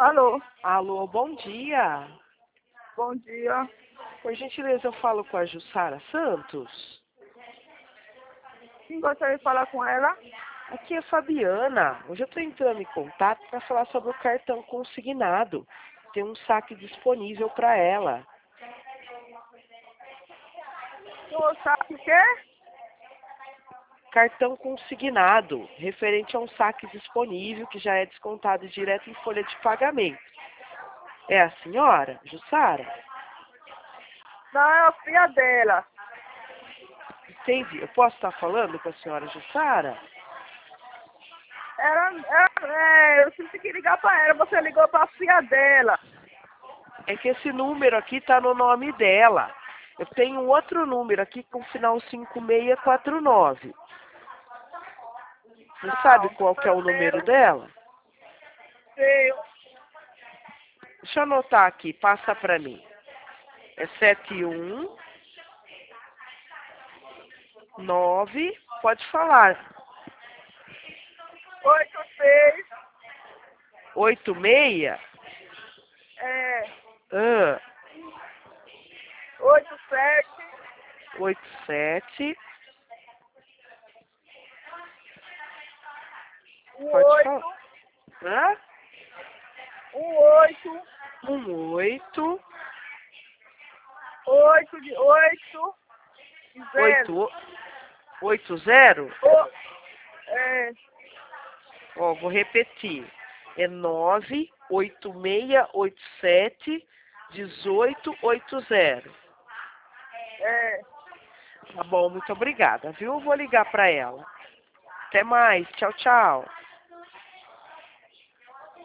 Alô, Alô, bom dia. bom dia. Por gentileza, eu falo com a Jussara Santos. Quem gostaria de falar com ela? Aqui é a Fabiana. Hoje eu estou entrando em contato para falar sobre o cartão consignado. Tem um saque disponível para ela. Tu sabe o quê? Cartão consignado, referente a um saque disponível que já é descontado direto em folha de pagamento. É a senhora, Jussara? Não, é a filha dela. Entendi. Eu posso estar falando com a senhora Jussara? Eu tive que ligar pra ela, você ligou pra filha dela. É que esse número aqui está no nome dela. Eu tenho um outro número aqui com final 5649. Você sabe qual que é o número dela? Sei. Deixa eu anotar aqui, passa para mim. É 719, pode falar. 86, 86, é, ah, 87, 87, pode 18, falar. Hã? 18, 18, 8 de 8, 0. 80. É, Ó, vou repetir. É 98687-1880. é. Tá bom, muito obrigada, viu? Eu vou ligar para ela. Até mais. Tchau, tchau.